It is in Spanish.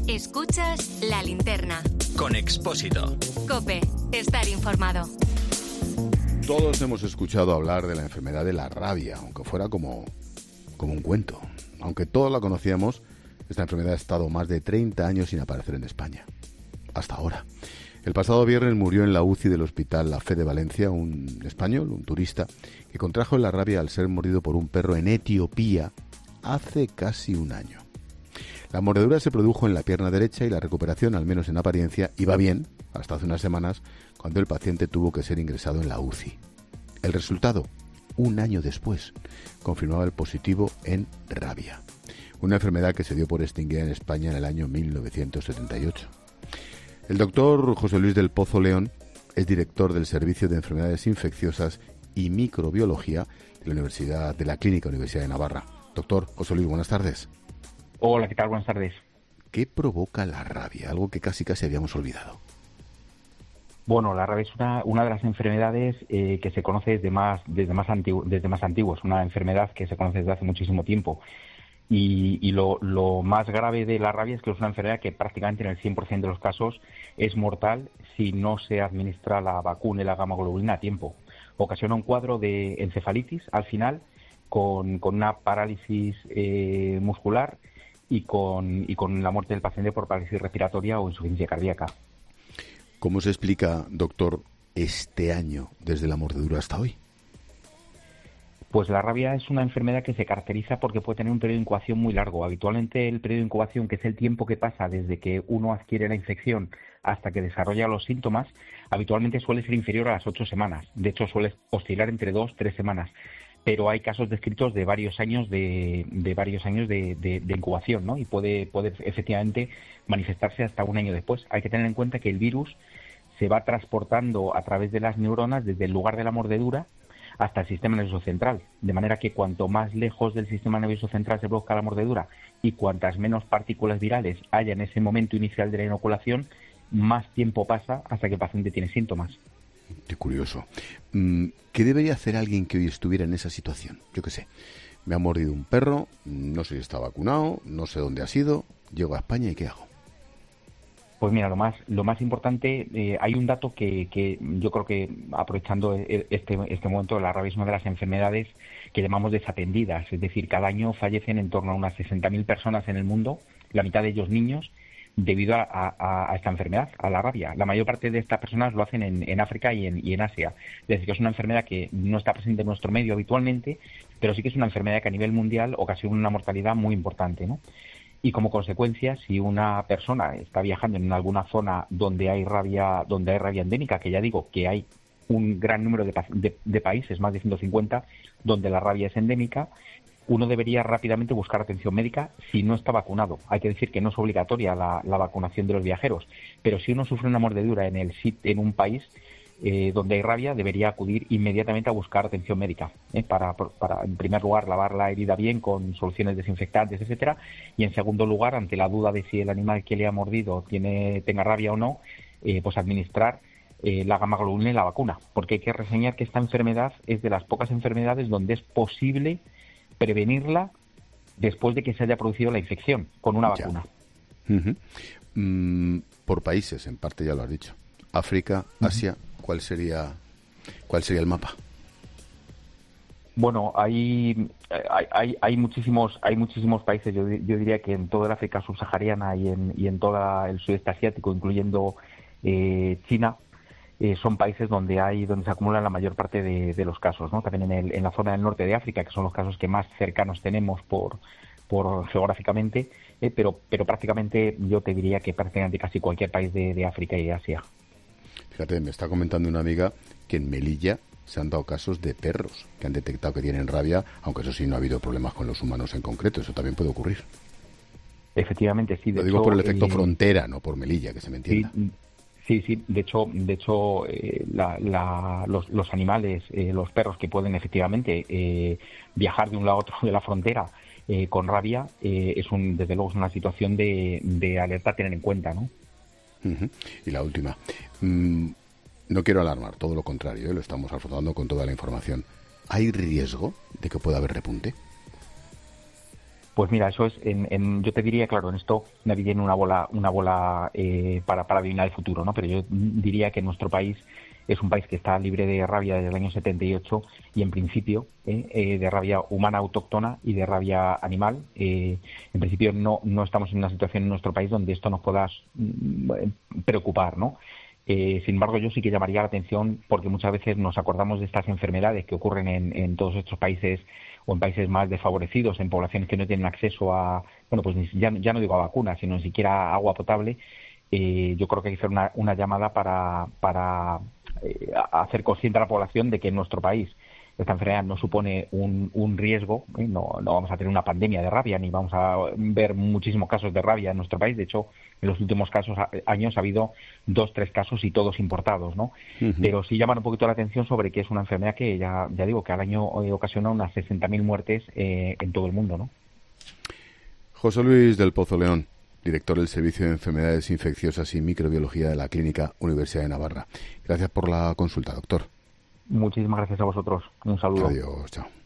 Escuchas La Linterna. Con Expósito. COPE. Estar informado. Todos hemos escuchado hablar de la enfermedad de la rabia, aunque fuera como un cuento. Aunque todos la conocíamos, esta enfermedad ha estado más de 30 años sin aparecer en España. Hasta ahora. El pasado viernes murió en la UCI del Hospital La Fe de Valencia un español, un turista, que contrajo la rabia al ser mordido por un perro en Etiopía hace casi un año. La mordedura se produjo en la pierna derecha y la recuperación, al menos en apariencia, iba bien hasta hace unas semanas, cuando el paciente tuvo que ser ingresado en la UCI. El resultado, un año después, confirmaba el positivo en rabia, una enfermedad que se dio por extinguida en España en el año 1978. El doctor José Luis del Pozo León es director del Servicio de Enfermedades Infecciosas y Microbiología de la Clínica Universidad de Navarra. Doctor José Luis, buenas tardes. Hola, ¿qué tal? Buenas tardes. ¿Qué provoca la rabia? Algo que casi habíamos olvidado. Bueno, la rabia es una de las enfermedades que se conoce desde más antiguo. Es una enfermedad que se conoce desde hace muchísimo tiempo. Y lo más grave de la rabia es que es una enfermedad que prácticamente en el 100% de los casos es mortal si no se administra la vacuna y la gamma-globulina a tiempo. Ocasiona un cuadro de encefalitis al final con una parálisis muscular y con la muerte del paciente por parálisis respiratoria o insuficiencia cardíaca. ¿Cómo se explica, doctor, este año desde la mordedura hasta hoy? Pues la rabia es una enfermedad que se caracteriza porque puede tener un periodo de incubación muy largo. Habitualmente el periodo de incubación, que es el tiempo que pasa desde que uno adquiere la infección hasta que desarrolla los síntomas, habitualmente suele ser inferior a las 8 semanas. De hecho, suele oscilar entre 2-3 semanas. Pero hay casos descritos de varios años de incubación, ¿no? Y puede efectivamente manifestarse hasta un año después. Hay que tener en cuenta que el virus se va transportando a través de las neuronas desde el lugar de la mordedura hasta el sistema nervioso central, de manera que cuanto más lejos del sistema nervioso central se produzca la mordedura y cuantas menos partículas virales haya en ese momento inicial de la inoculación, más tiempo pasa hasta que el paciente tiene síntomas. Qué curioso. ¿Qué debería hacer alguien que hoy estuviera en esa situación? Yo qué sé, me ha mordido un perro, no sé si está vacunado, no sé dónde ha sido, llego a España y ¿qué hago? Pues mira, lo más importante, hay un dato que yo creo que, aprovechando este momento, la rabia es una de las enfermedades que llamamos desatendidas. Es decir, cada año fallecen en torno a unas 60.000 personas en el mundo, la mitad de ellos niños, debido a esta enfermedad, a la rabia. La mayor parte de estas personas lo hacen en África y en Asia. Es decir, que es una enfermedad que no está presente en nuestro medio habitualmente, pero sí que es una enfermedad que a nivel mundial ocasiona una mortalidad muy importante, ¿no? Y como consecuencia, si una persona está viajando en alguna zona donde hay rabia endémica, que ya digo que hay un gran número de países, más de 150, donde la rabia es endémica, uno debería rápidamente buscar atención médica si no está vacunado. Hay que decir que no es obligatoria la vacunación de los viajeros, pero si uno sufre una mordedura en un país donde hay rabia, debería acudir inmediatamente a buscar atención médica, para, en primer lugar, lavar la herida bien con soluciones desinfectantes, etcétera, y en segundo lugar, ante la duda de si el animal que le ha mordido tenga rabia o no, pues administrar la gamma-globulina y la vacuna, porque hay que reseñar que esta enfermedad es de las pocas enfermedades donde es posible prevenirla después de que se haya producido la infección con una vacuna. Uh-huh. Por países, en parte ya lo has dicho. África, Asia, ¿cuál sería el mapa? Bueno, hay muchísimos países. Yo diría que en toda el África subsahariana y en todo el sudeste asiático, incluyendo China, son países donde se acumulan la mayor parte de los casos, ¿no? También en la zona del norte de África, que son los casos que más cercanos tenemos por geográficamente, pero prácticamente yo te diría que prácticamente casi cualquier país de África y de Asia. Fíjate, me está comentando una amiga que en Melilla se han dado casos de perros que han detectado que tienen rabia, aunque eso sí, no ha habido problemas con los humanos en concreto. Eso también puede ocurrir. Efectivamente, sí. Lo digo por el efecto frontera, no por Melilla, que se me entienda. Sí. De hecho, los animales, los perros que pueden efectivamente viajar de un lado a otro de la frontera con rabia, desde luego es una situación de alerta a tener en cuenta, ¿no? Uh-huh. Y la última. No quiero alarmar, todo lo contrario, lo estamos afrontando con toda la información. ¿Hay riesgo de que pueda haber repunte? Pues mira, eso es, yo te diría, claro, en esto nadie tiene una bola para adivinar el futuro, ¿no? Pero yo diría que nuestro país es un país que está libre de rabia desde el año 78 y en principio de rabia humana autóctona y de rabia animal. En principio no estamos en una situación en nuestro país donde esto nos pueda preocupar, ¿no? Sin embargo, yo sí que llamaría la atención porque muchas veces nos acordamos de estas enfermedades que ocurren en todos estos países o en países más desfavorecidos, en poblaciones que no tienen acceso a, bueno, pues ya no digo a vacunas, sino ni siquiera a agua potable. Yo creo que hay que hacer una llamada para hacer consciente a la población de que en nuestro país esta enfermedad no supone un riesgo, no vamos a tener una pandemia de rabia, ni vamos a ver muchísimos casos de rabia en nuestro país. De hecho, en los últimos años ha habido 2-3 casos y todos importados, ¿no? Uh-huh. Pero sí llaman un poquito la atención sobre que es una enfermedad que ya digo que al año ocasiona unas 60.000 muertes en todo el mundo, ¿no? José Luis del Pozo León, director del Servicio de Enfermedades Infecciosas y Microbiología de la Clínica Universidad de Navarra. Gracias por la consulta, doctor. Muchísimas gracias a vosotros. Un saludo. Adiós, chao.